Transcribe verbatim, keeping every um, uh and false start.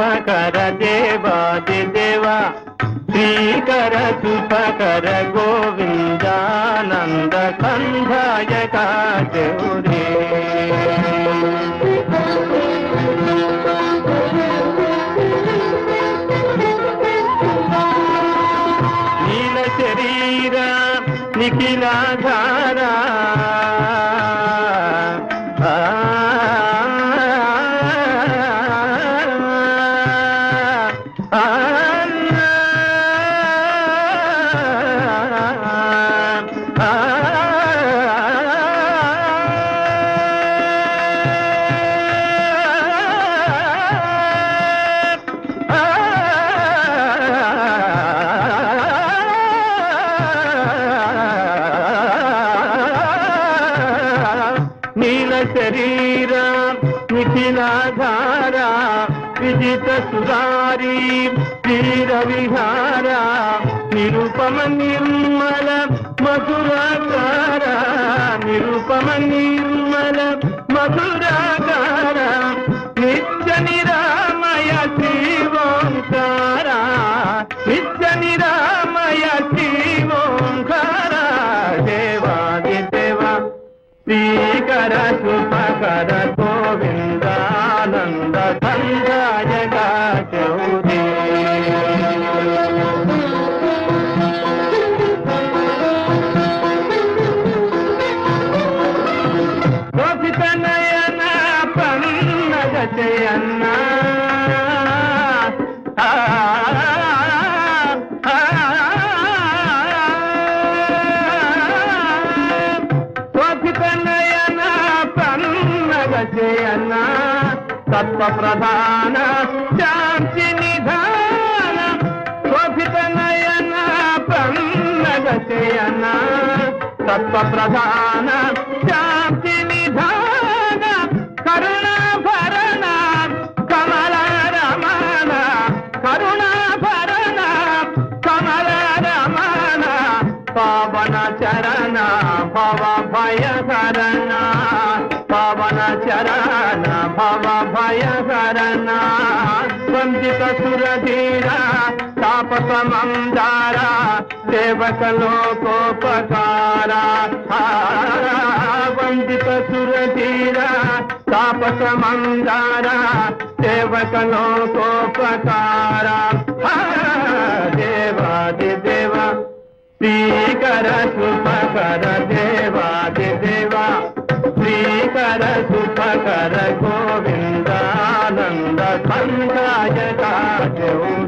శుభకర దేవాది దేవ శ్రీకర శుభకర గోవిందానంద కందాయక దేవరే నీల శరీర నిఖిలాధారా నీల శరీర నిఖిలాధార విజిత సుధారీ వీర విహార నిరుపమ నిర్మల మధురాకార నిరుపమ నిర్మల మధురాకార నిత్య నిరామయ శ్రీ ఓంకార నిత్య నిరామయ శ్రీ ఓంకార దేవాది దేవ శ్రీకర శుభకర గోవిందానంద కందాయక చౌరీ గోపిక నయన పన్నగ జయన్న జయన్న తత్వ ప్రధాన శాంతి నిధాన శోభిత నయన పన్నగ జయన్న తత్వ ప్రధాన శాంతి నిధాన కరుణాభరణ కమల రమణ కరుణాభరణ కమల రమణ పవన చరణ భవ భయహరణ పవన చరణ భవ భయహరణ వందిత సురధీర తాపస మందార సేవక లోకోపకార వందిత సురధీర తాపస మందార సేవక లోకోపకార దేవాది దేవ శ్రీకర శుభకర దేవాది దేవ శ్రీకర శుభకర గోవిందానంద కందాయక